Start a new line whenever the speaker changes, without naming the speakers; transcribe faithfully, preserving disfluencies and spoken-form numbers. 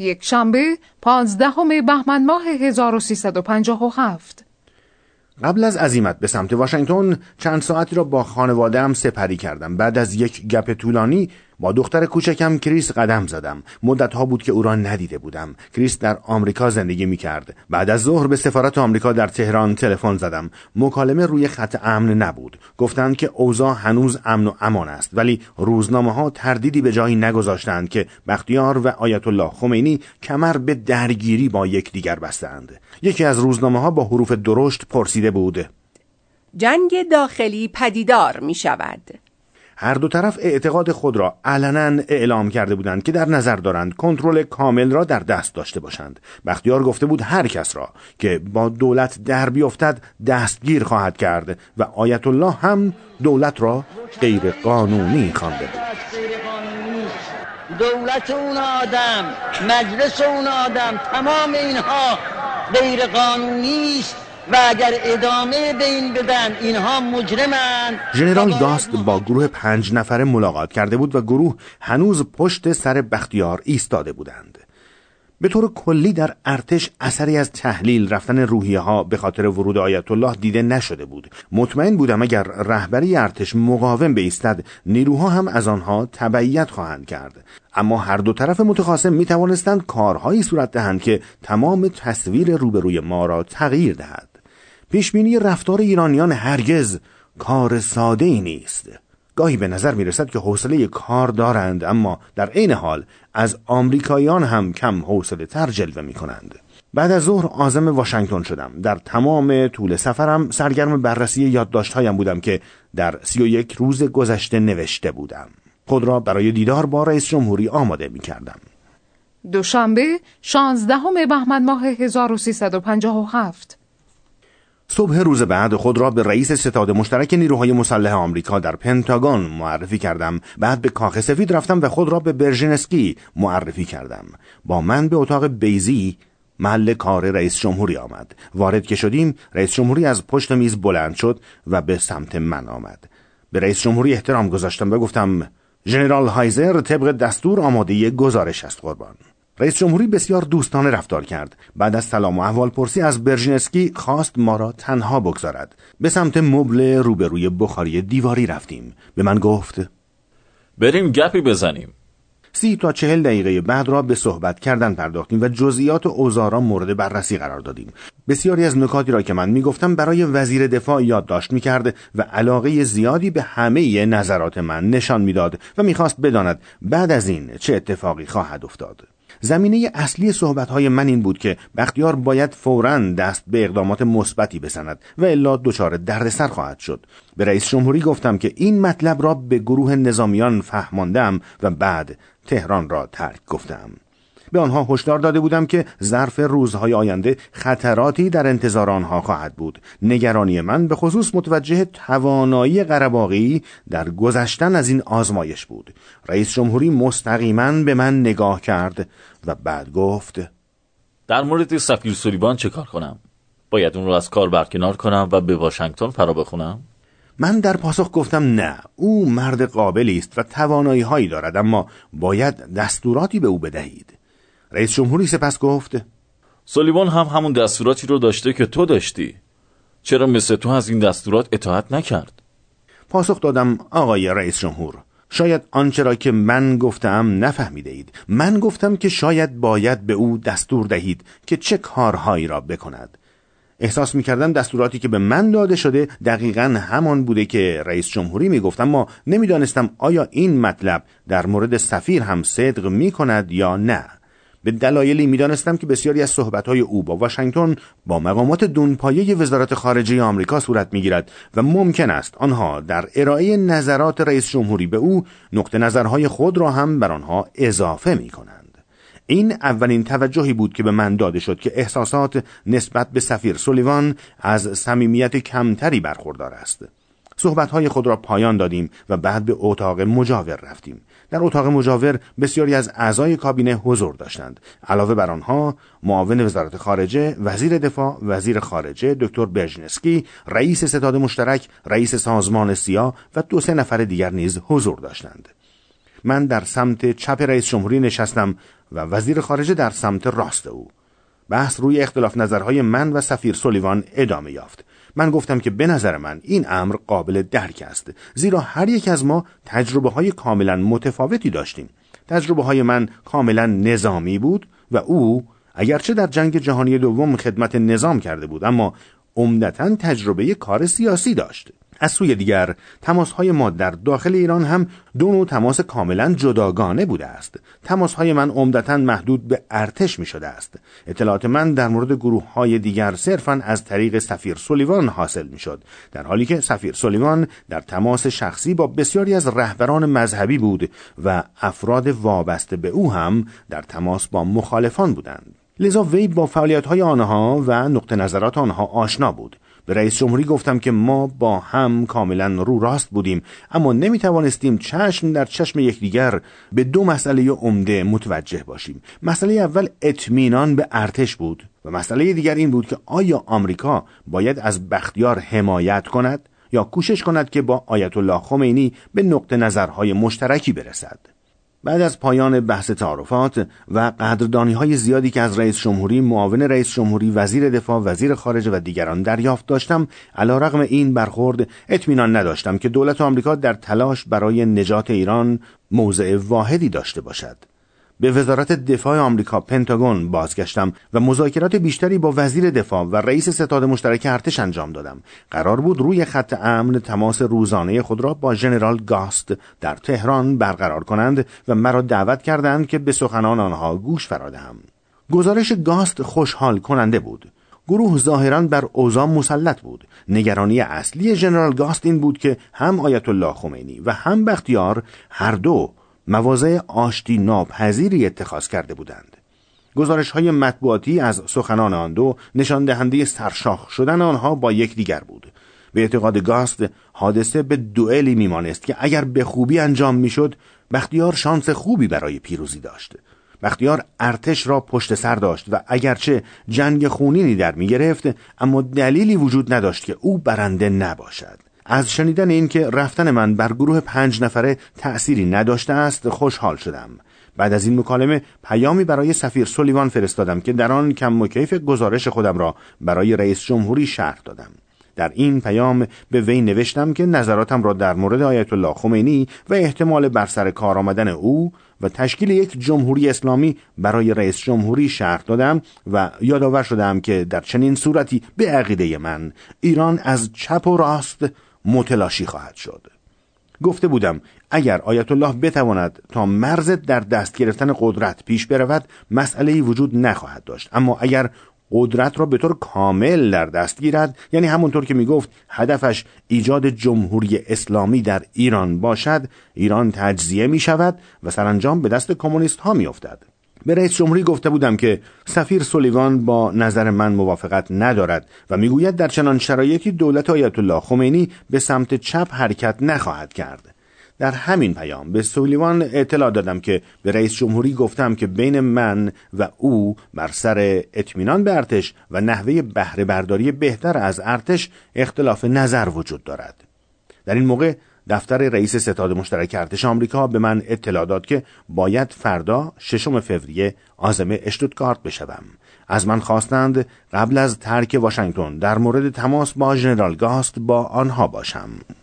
یک شنبه پانزدهم بهمن ماه هزار و سیصد و پنجاه و هفت.
قبل از عزیمت به سمت واشنگتن چند ساعتی را با خانواده‌ام سپری کردم. بعد از یک گپ طولانی با دختر کوچکم کریس قدم زدم. مدت‌ها بود که او را ندیده بودم. کریس در آمریکا زندگی می‌کرد. بعد از ظهر به سفارت آمریکا در تهران تلفن زدم. مکالمه روی خط امن نبود. گفتند که اوضاع هنوز امن و امان است، ولی روزنامه‌ها تردیدی به جایی نگذاشتند که بختیار و آیت الله خمینی کمر به درگیری با یکدیگر بستند. یکی از روزنامه‌ها با حروف درشت پرسیده بود:
جنگ داخلی پدیدار می‌شود.
هر دو طرف اعتقاد خود را علنا اعلام کرده بودند که در نظر دارند کنترل کامل را در دست داشته باشند. بختیار گفته بود هر کس را که با دولت در بیفتد دستگیر خواهد کرد و آیت الله هم دولت را غیر قانونی خوانده بود.
دولت اون آدم، مجلس اون آدم، تمام اینها غیر قانونی است و اگر ادامه به این بدن اینها مجرمند.
ژنرال داست با گروه پنج نفره ملاقات کرده بود و گروه هنوز پشت سر بختیار ایستاده بودند. به طور کلی در ارتش اثری از تحلیل رفتن روحیه ها به خاطر ورود آیت الله دیده نشده بود. مطمئن بودم اگر رهبری ارتش مقاوم بایستد نیروها هم از آنها تبعیت خواهند کرد. اما هر دو طرف متخاصم می توانستند کارهایی صورت دهند که تمام تصویر روبروی ما را تغییر دهد. پیشبینی رفتار ایرانیان هرگز کار ساده ای نیست. گاهی به نظر می رسد که حوصله کار دارند، اما در عین حال از آمریکاییان هم کم حوصله تر جلوه می کنند. بعد از ظهر عازم واشنگتن شدم. در تمام طول سفرم سرگرم بررسی یادداشت‌هایم بودم که در سی و یک روز گذشته نوشته بودم. خود را برای دیدار با رئیس جمهوری آماده می کردم.
دوشنبه شانزدهم بهمن ماه هزار و سیصد و پنجاه و هفت.
صبح روز بعد خود را به رئیس ستاد مشترک نیروهای مسلح آمریکا در پنتاگون معرفی کردم. بعد به کاخ سفید رفتم و خود را به برژینسکی معرفی کردم. با من به اتاق بیزی محل کار رئیس جمهوری آمد. وارد که شدیم رئیس جمهوری از پشت میز بلند شد و به سمت من آمد. به رئیس جمهوری احترام گذاشتم و گفتم ژنرال هایزر طبق دستور آماده گزارش است قربان. رئیس جمهوری بسیار دوستانه رفتار کرد. بعد از سلام و احوال پرسی از برژینسکی خواست ما را تنها بگذارد. به سمت مبل روبروی بخاری دیواری رفتیم. به من گفت
بریم گپی بزنیم.
سی تا چهل دقیقه بعد را به صحبت کردن پرداختیم و جزئیات اوضاع را مورد بررسی قرار دادیم. بسیاری از نکاتی را که من میگفتم برای وزیر دفاع یادداشت میکرد و علاقه زیادی به همه نظرات من نشان میداد و میخواست بداند بعد از این چه اتفاقی خواهد افتاد. زمینه اصلی صحبت‌های من این بود که بختیار باید فوراً دست به اقدامات مثبتی بزند و الا دچار دردسر خواهد شد. به رئیس جمهوری گفتم که این مطلب را به گروه نظامیان فهماندم و بعد تهران را ترک گفتم. به آنها هشدار داده بودم که ظرف روزهای آینده خطراتی در انتظار آنها خواهد بود. نگرانی من به خصوص متوجه توانایی قره‌باغی در گذشتن از این آزمایش بود. رئیس جمهوری مستقیما به من نگاه کرد و بعد گفت
در مورد سفیر سولیوان چه کار کنم؟ باید اون رو از کار برکنار کنم و به واشنگتن فرا بخونم؟
من در پاسخ گفتم نه، او مرد قابلی است و توانایی هایی دارد، اما باید دستوراتی به او بدهید. رئیس جمهوری سپس گفت
سولیوان هم همون دستوراتی رو داشته که تو داشتی. چرا مثل تو از این دستورات اطاعت نکرد؟
پاسخ دادم آقای رئیس جمهور، شاید آنچه را که من گفتم نفهمیده اید. من گفتم که شاید باید به او دستور دهید که چه کارهایی را بکند. احساس می‌کردم دستوراتی که به من داده شده دقیقاً همان بوده که رئیس جمهوری می‌گفت، اما نمی‌دانستم آیا این مطلب در مورد سفیر هم صدق می‌کند یا نه. به دلایلی می‌دانستم که بسیاری از صحبت‌های او با واشنگتن با مقامات دونپایه وزارت خارجه آمریکا صورت می‌گیرد و ممکن است آنها در ارائه نظرات رئیس جمهوری به او نقطه نظرهای خود را هم بر آنها اضافه می‌کنند. این اولین توجهی بود که به من داده شد که احساسات نسبت به سفیر سولیوان از صمیمیت کمتری برخوردار است. صحبت‌های خود را پایان دادیم و بعد به اتاق مجاور رفتیم. در اتاق مجاور بسیاری از اعضای کابینه حضور داشتند. علاوه بر آنها معاون وزارت خارجه، وزیر دفاع، وزیر خارجه دکتر برژینسکی، رئیس ستاد مشترک، رئیس سازمان سیا و دو سه نفر دیگر نیز حضور داشتند. من در سمت چپ رئیس جمهوری نشستم و وزیر خارجه در سمت راست او. بحث روی اختلاف نظرهای من و سفیر سولیوان ادامه یافت. من گفتم که به نظر من این امر قابل درک است، زیرا هر یک از ما تجربه های کاملا متفاوتی داشتیم. تجربه های من کاملا نظامی بود و او اگرچه در جنگ جهانی دوم خدمت نظام کرده بود، اما عمدتاً تجربه کار سیاسی داشت. از سوی دیگر تماس‌های ما در داخل ایران هم دو نوع تماس کاملا جداگانه بوده است. تماس‌های من عمدتاً محدود به ارتش می‌شده است. اطلاعات من در مورد گروه‌های دیگر صرفاً از طریق سفیر سولیوان حاصل می‌شد، در حالی که سفیر سولیوان در تماس شخصی با بسیاری از رهبران مذهبی بود و افراد وابسته به او هم در تماس با مخالفان بودند. لذا وی با فعالیت‌های آنها و نقطه نظرات آنها آشنا بود. به رئیس جمهوری گفتم که ما با هم کاملا رو راست بودیم، اما نمی توانستیم چشم در چشم یکدیگر به دو مسئله عمده متوجه باشیم. مسئله اول اطمینان به ارتش بود و مسئله دیگر این بود که آیا آمریکا باید از بختیار حمایت کند یا کوشش کند که با آیت الله خمینی به نقطه نظرهای مشترکی برسد. بعد از پایان بحث تعارفات و قدردانی‌های زیادی که از رئیس جمهوری، معاون رئیس جمهوری، وزیر دفاع، وزیر خارجه و دیگران دریافت داشتم، علی‌رغم این برخورد اطمینان نداشتم که دولت آمریکا در تلاش برای نجات ایران موضع واحدی داشته باشد. به وزارت دفاع آمریکا پنتاگون بازگشتم و مذاکرات بیشتری با وزیر دفاع و رئیس ستاد مشترک ارتش انجام دادم. قرار بود روی خط امن تماس روزانه خود را با ژنرال گاست در تهران برقرار کنند و مرا دعوت کردند که به سخنان آنها گوش فرا دهم. گزارش گاست خوشحال کننده بود. گروه ظاهراً بر اوضاع مسلط بود. نگرانی اصلی ژنرال گاست این بود که هم آیت الله خمینی و هم بختیار هر دو مواضع آشتی ناپذیری اتخاذ کرده بودند. گزارش‌های مطبوعاتی از سخنان آن دو نشان دهنده سرشاخ شدن آنها با یکدیگر بود. به اعتقاد گاست حادثه به دوئلی میمانست که اگر به خوبی انجام میشد بختیار شانس خوبی برای پیروزی داشت. بختیار ارتش را پشت سر داشت و اگرچه جنگ خونینی در میگرفت، اما دلیلی وجود نداشت که او برنده نباشد. از شنیدن این که رفتن من بر گروه پنج نفره تأثیری نداشته است خوشحال شدم. بعد از این مکالمه پیامی برای سفیر سولیوان فرستادم که در آن کم و کیف گزارش خودم را برای رئیس جمهوری شرح دادم. در این پیام به وی نوشتم که نظراتم را در مورد آیت الله خمینی و احتمال بر سر کار آمدن او و تشکیل یک جمهوری اسلامی برای رئیس جمهوری شرح دادم و یادآور شدم که در چنین صورتی به عقیده من ایران از چپ و راست متلاشی خواهد شد. گفته بودم اگر آیت الله بتواند تا مرز در دست گرفتن قدرت پیش برود مسئله‌ای وجود نخواهد داشت، اما اگر قدرت را به طور کامل در دست گیرد، یعنی همونطور که میگفت هدفش ایجاد جمهوری اسلامی در ایران باشد، ایران تجزیه می شود و سرانجام به دست کمونیست ها می افتد. به رئیس جمهوری گفته بودم که سفیر سولیوان با نظر من موافقت ندارد و میگوید در چنان شرایطی دولت آیت الله خمینی به سمت چپ حرکت نخواهد کرد. در همین پیام به سولیوان اطلاع دادم که به رئیس جمهوری گفتم که بین من و او بر سر اطمینان به ارتش و نحوه بهره برداری بهتر از ارتش اختلاف نظر وجود دارد. در این موقع دفتر رئیس ستاد مشترک ارتش آمریکا به من اطلاع داد که باید فردا ششم فوریه عازم اشتوتگارت بشوم. از من خواستند قبل از ترک واشنگتن در مورد تماس با ژنرال گاست با آنها باشم.